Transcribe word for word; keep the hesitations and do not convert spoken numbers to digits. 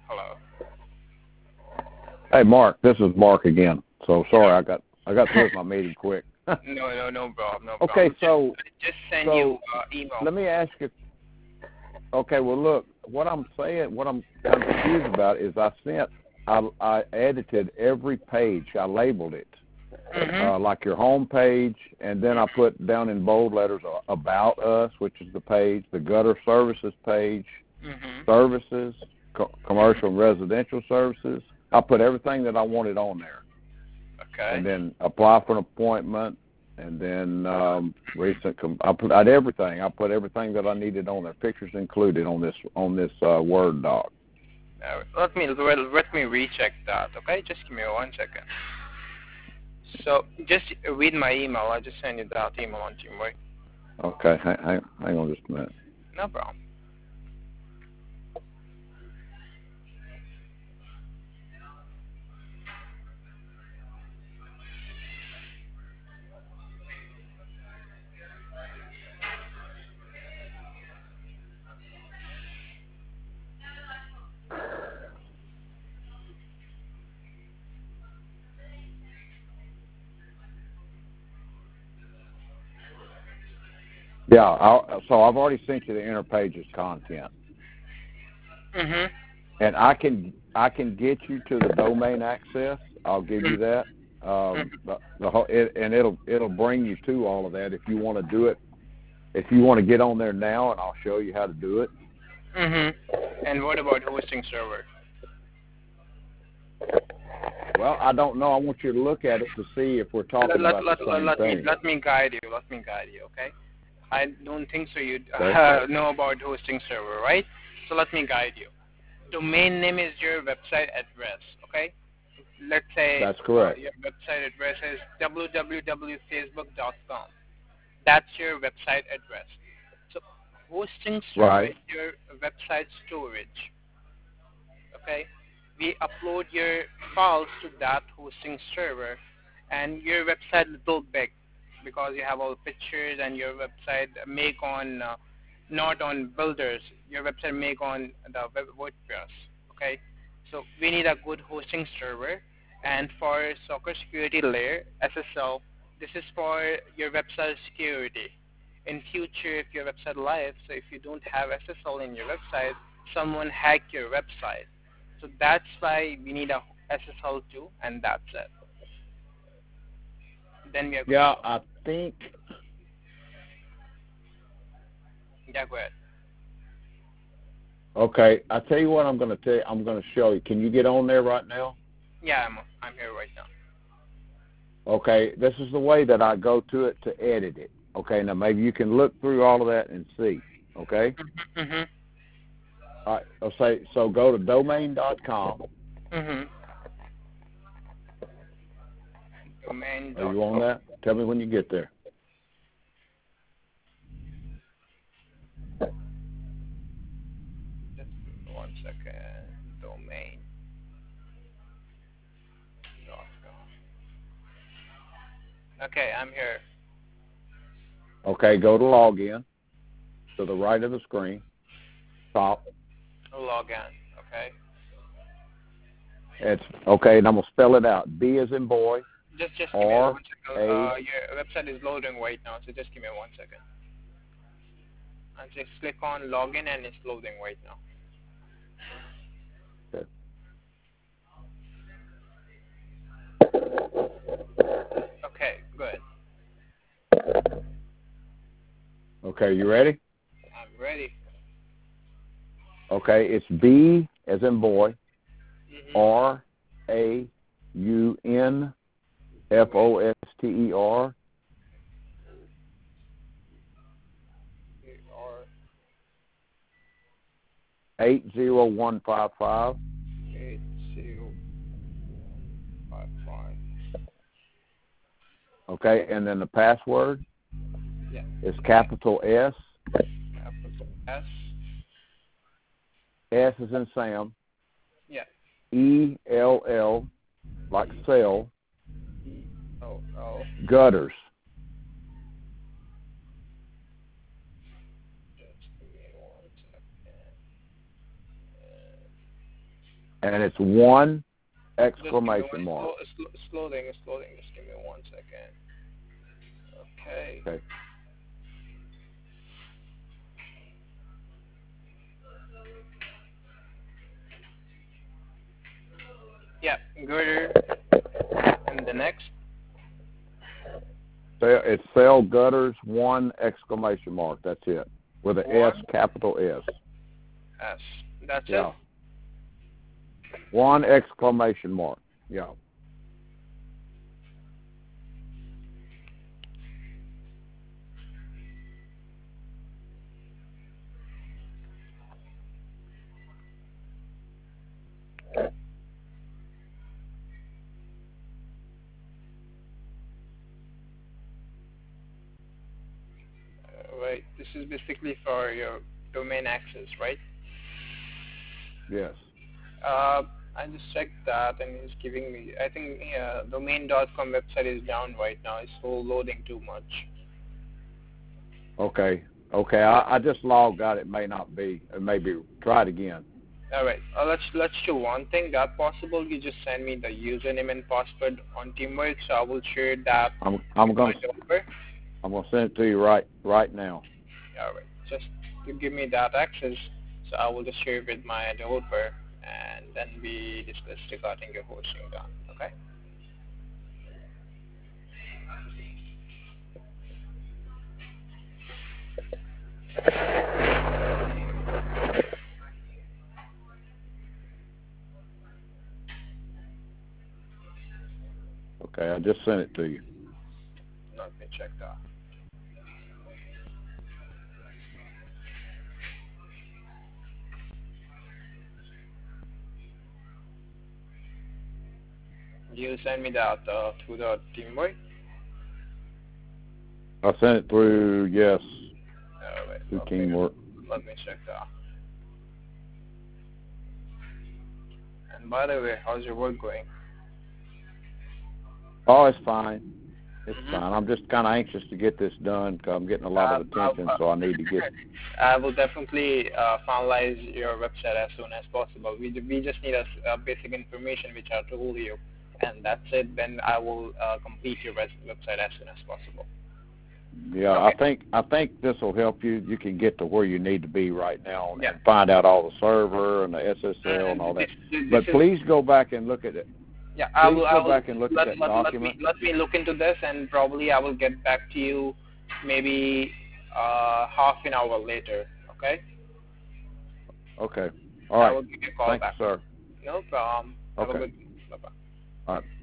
Hello. Hey, Mark. This is Mark again. So sorry, I got I got through with my meeting quick. no, no, no problem. No okay, problem. so just send so you uh, email. Let me ask you. Okay, well, look, what I'm saying, what I'm kind of confused about is I sent, I, I edited every page. I labeled it. Mm-hmm. Uh, like your home page, and then I put down in bold letters uh, About Us, which is the page, the Gutter Services page, mm-hmm. services, co- commercial and residential services. I put everything that I wanted on there. Okay. And then apply for an appointment, and then um, recent. Com- I put I did everything. I put everything that I needed on there. Pictures included on this on this uh, Word doc. Uh, let me well, let me recheck that. Okay, just give me one second. So just read my email. I just send you that email on Teamwork. Okay, hang, hang, hang on just a minute. No problem. Yeah, I'll, so I've already sent you the inner pages content. Mhm. And I can I can get you to the domain access. I'll give you that. Um, the, the whole, it, and it'll it'll bring you to all of that if you want to do it. If you want to get on there now, and I'll show you how to do it. Mhm. And what about hosting server? Well, I don't know. I want you to look at it to see if we're talking let, about let, the let, same let thing. Me, let me guide you. Let me guide you. Okay. I don't think so. You Okay. uh, know about hosting server, right? So let me guide you. Domain name is your website address. Okay. Let's say That's correct. Uh, your website address is w w w dot facebook dot com. That's your website address. So hosting server Right. is your website storage. Okay, we upload your files to that hosting server, and your website little big because you have all pictures, and your website make on uh, not on builders. Your website make on the web WordPress. Okay, so we need a good hosting server, and for Soccer Security Layer S S L, this is for your website security. In future, if your website live, so if you don't have S S L in your website, someone hack your website. So that's why we need a S S L too, and that's it. Then we are good. Yeah, I think. Yeah, go ahead. Okay, I tell you what I'm going to tell you. I'm going to show you. Can you get on there right now? Yeah, I'm I'm here right now. Okay, this is the way that I go to it to edit it. Okay, now maybe you can look through all of that and see. Okay. Mhm. Mhm. All right. I'll say so. Go to domain dot com. Mhm. Domain. Are you on that? Tell me when you get there. Just one second. Domain. Dot com. Okay, I'm here. Okay, go to login to the right of the screen, top. Log in. Okay. It's okay, and I'm gonna spell it out. B as in boy. Just just give me R one second. A. Uh, your website is loading right now, so just give me one second. And just click on login, and it's loading right now. Okay, good. Okay, you ready? I'm ready. Okay, it's B as in boy. Mhm. R A U N F O S T E R. Eight zero one five five. Eight zero five five. Okay, and then the password Yeah. is capital S. Capital S. S is in Sam. Yeah. E L L like cell. E O L. Gutters. Just give me one second. and it's one Just give me exclamation one, mark. Slow, slow, it's loading, it's loading. Just give me one second. Okay. Okay. Yeah, girder. And the next? Cell- It's cell gutters, one exclamation mark. That's it. With an One. S, capital S. S. That's Yeah. it? One exclamation mark. Yeah. Uh, right. This is basically for your domain access, right? Yes. Uh, I just checked that and it's giving me, I think yeah, domain dot com website is down right now. It's still loading too much. Okay. Okay. I, I just logged out. It may not be. It may be. Try it again. All right. Uh, let's let's do one thing. That possible, you just send me the username and password on Teamwork, so I will share that. I'm I'm gonna Over. I'm gonna send it to you right right now. All right. Just to give me that access, so I will just share it with my developer, and then we discuss regarding your hosting done. Okay. Okay. I just sent it to you. Let me check that. You send me that uh, through the Teamwork. I sent it through. Yes. All right. Through Okay. Teamwork. Let me check that. And by the way, how's your work going? Oh, it's fine. It's Mhm. fine. I'm just kind of anxious to get this done because I'm getting a lot of Uh, attention, uh, so I need to get. I will definitely uh, finalize your website as soon as possible. We we just need a, a basic information which I told you, and that's it. Then I will uh, complete your res- website as soon as possible. Yeah, Okay. I think I think this will help you. You can get to where you need to be right now Yeah. and find out all the server and the S S L and all that. This- this But is- please go back and look at it. Yeah, I Please will. go I will back and look let, at that let, let document. me let me look into this, and probably I will get back to you maybe uh, half an hour later. Okay. Okay. All I right. will give you a call Thanks, back. sir. No problem. Have Okay. a good. Bye bye. All right.